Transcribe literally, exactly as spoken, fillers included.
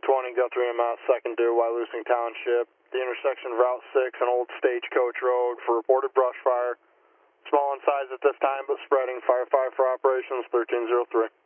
twenty, Guthrie M S, second due, Wyalusing Township. The intersection of Route six and Old Stagecoach Road for reported brush fire. Small in size at this time, but spreading. Firefighter for operations thirteen zero three.